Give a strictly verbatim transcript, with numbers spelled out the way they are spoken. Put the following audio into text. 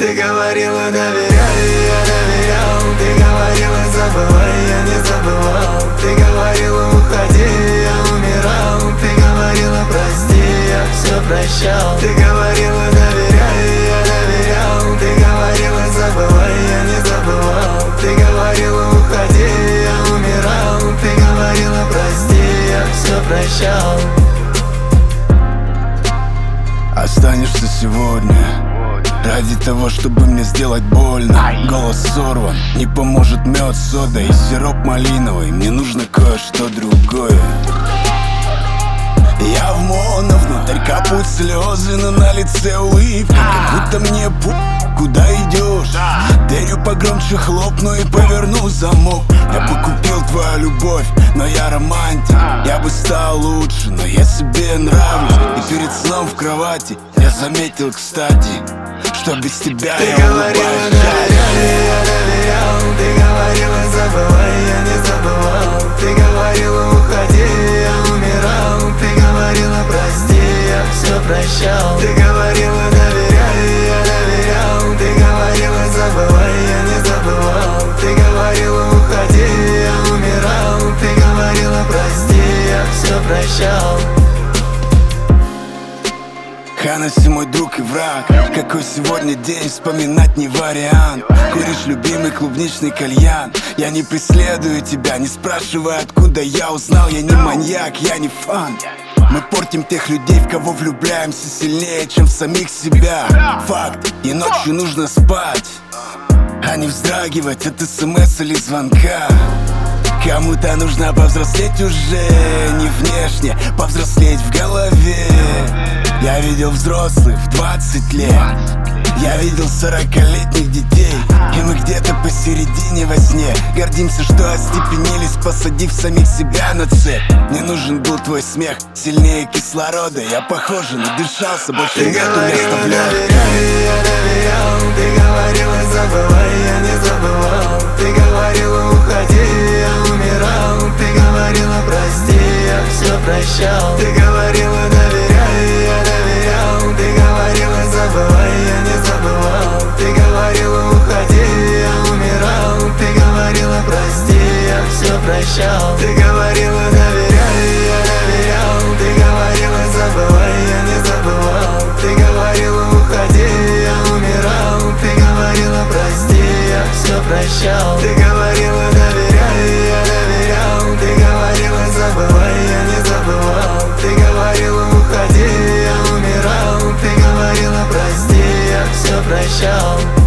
Ты говорила, доверяй, я доверял. Ты говорила, забывай, я не забывал. Ты говорила, уходи, я умирал. Ты говорила, прости, я все прощал. Ты говорила, доверяй, я доверял. Ты говорила, забывай, я не забывал. Ты говорила, уходи, я умирал. Ты говорила, прости, я все прощал. Останешься сегодня ради того, чтобы мне сделать больно. Голос сорван, не поможет мед, сода и сироп малиновый. Мне нужно кое-что другое. Я в моно, внутрь капают слезы, но на лице улыбка, как будто мне пу... Куда идешь? Дверью погромче хлопну и поверну замок. Я бы купил твою любовь, но я романтик. Я бы стал лучше, но я себе нравлюсь. И перед сном в кровати я заметил, кстати, что без тебя ты я говорила, улыбаюсь. доверяй, я доверял. Ты говорила, забывай, я не забывал. Ты говорила, уходи, я умирал. Ты говорила, прости, я все прощал. Ты говорила, доверяй, я доверял. Ты говорила, забывай, я не забывал. Ты говорила, уходи, я умирал. Ты говорила, прости, я все прощал. Ханаси мой друг и враг. Какой сегодня день, вспоминать не вариант. Куришь любимый клубничный кальян. Я не преследую тебя, не спрашивай, откуда я узнал. Я не маньяк, я не фан. Мы портим тех людей, в кого влюбляемся сильнее, чем в самих себя. Факт, и ночью нужно спать, а не вздрагивать от смс или звонка. Кому-то нужно повзрослеть уже, не внешне, повзрослеть в голове. Я видел взрослых в двадцать лет. Я видел сорокалетних детей. И мы где-то посередине во сне гордимся, что остепенились, посадив самих себя на цепь. Мне нужен был твой смех, сильнее кислорода. Я, похоже, надышался, больше ты нету говорила, места в лёгких. доверяй, я доверял. Ты говорила, забывай, я не забывал. Ты говорила, уходи, я умирал. Ты говорила, прости, я все прощал. Ты говорила, доверяй, я доверял. Ты говорила, забывай, я не забывал. Ты говорила, уходи, я умирал. Ты говорила, прости, я все прощал. Ты говорила, доверяй, я доверял. Ты говорила, забывай, я не забывал. Ты говорила, уходи, я умирал. Ты говорила, прости, я все прощал. Ты говорила, доверяй, я доверял. Ты говорила, забывай, я не забывал. Ты говорила, уходи, я умирал. Ты говорила, прости, я все прощал.